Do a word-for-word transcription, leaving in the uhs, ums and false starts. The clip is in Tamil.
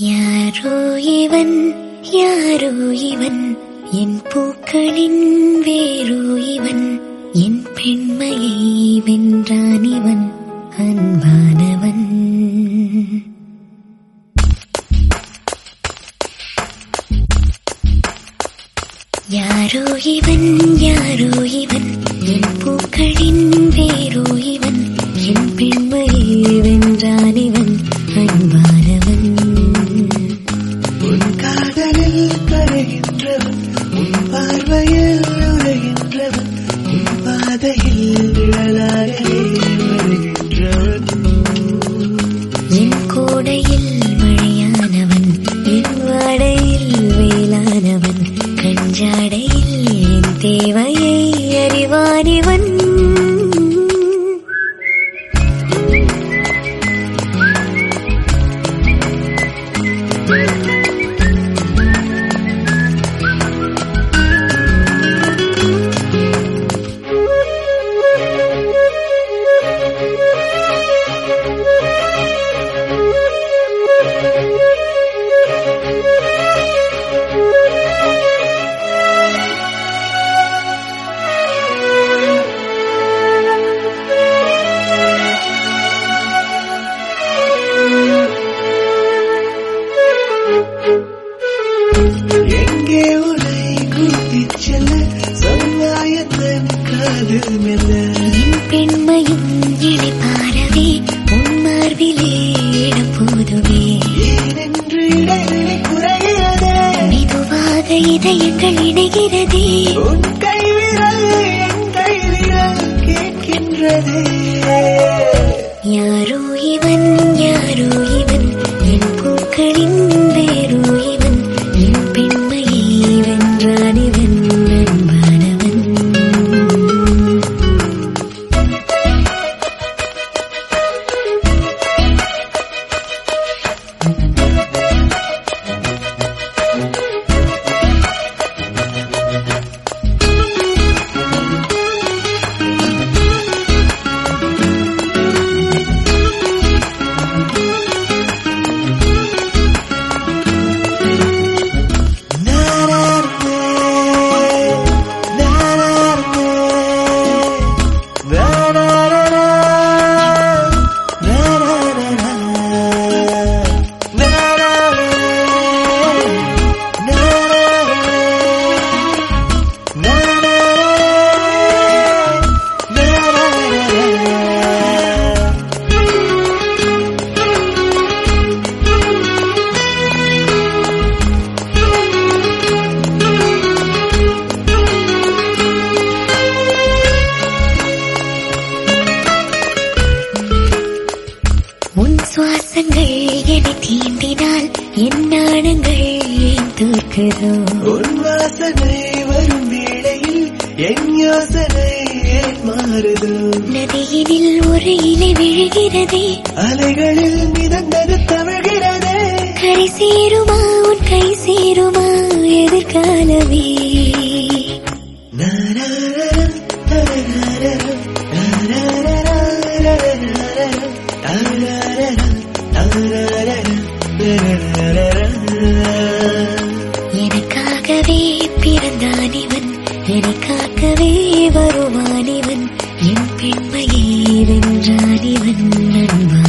யாரோ இவன் யாரோ இவன் என் பூக்களின் வேரோ இவன் என் பெண்மையை வென்றான் இவன் அன்பானவன். யாரோ இவன் யாரோ இவன் என் பூக்களின் வேரோ இவன் என் பெண்மையை வென்றான் இவன் அன்பானவன். உன் காதலில் கரைகின்றவன் உன் பார்வையில் உரைகின்றவன் உன் பாதையில் நிழலாகவே வருகின்றவன். என் கோடையில் மழையானவன் என் வாடையில் வேளானவன் கஞ்சாடையில் என் தேவையை அறிவானிவன். எங்கே உன்னை கூட்டிச் செல்ல சமுதாயத்தின் காதல் மெல்ல என் பெண்மையும் இழைப்பாரவே உன் மார்பிலே இடம் போதுவே ஏனென்று இடைவெளி குறைகிறதே மெதுவாக இதயங்கள் இணைகிறதே உன் கைவிரல் என் கைவிரல் கேட்கின்றதே. யாரோ இவன் யாரோ இவன் என் பூக்களின் வேரோ இவன் என் பெண்மையை வென்றான் இவன் அன்பானவன். உன் சுவாசங்கள் என்னை தீண்டினால் என் நாணங்கள் ஏன் தோற்குதோ உன் வாசனை வரும் வேளையில் என் யோசனை ஏன் மாறுதோ. நதியினில் ஒரு இலை விழுகிறதே அலைகளில் மிதந்தது தவழ்கிறதே. கரை சேருமா உன் கை சேருமா எதிர்காலமே. எனக்காகவே பிறந்தான் இவன் எனக்காகவே வருவான் இவன் என் பெண்மையை வென்றான் இவன் அன்பானவன்.